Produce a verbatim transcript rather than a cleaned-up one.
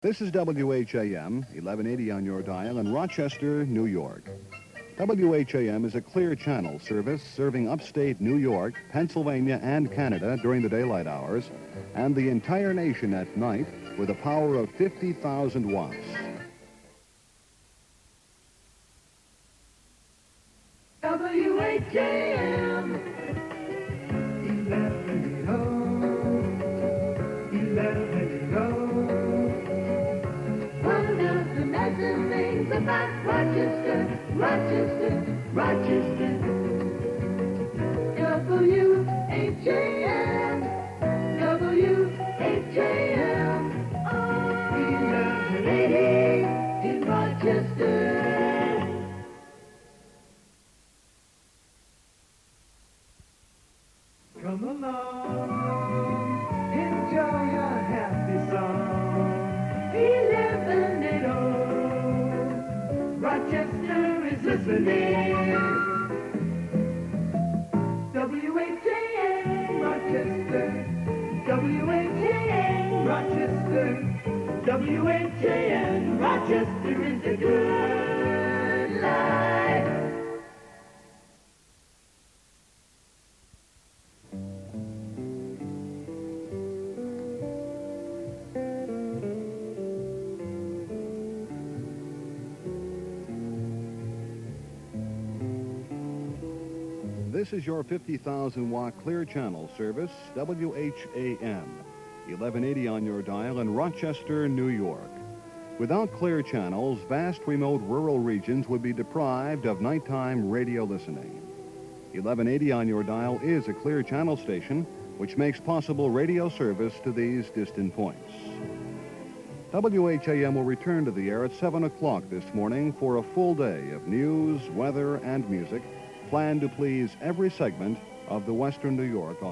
This is W H A M, eleven eighty on your dial in Rochester, New York. W H A M is a clear channel service serving upstate New York, Pennsylvania, and Canada during the daylight hours, and the entire nation at night with a power of fifty thousand watts. W H A M, eleven oh, eleven oh. One of the amazing things about Rochester, Rochester, Rochester. W H A M, W H A M, eleven eighty in Rochester. Come along, enjoy your happy song. eleven eighty, Rochester is listening. W H A M, Rochester. W H A M, Rochester. W H A M, Rochester is the good life. This is your fifty thousand watt clear channel service, W H A M, eleven eighty on your dial in Rochester, New York. Without clear channels, vast remote rural regions would be deprived of nighttime radio listening. eleven eighty on your dial is a clear channel station, which makes possible radio service to these distant points. W H A M will return to the air at seven o'clock this morning for a full day of news, weather, and music, planned to please every segment of the Western New York audience.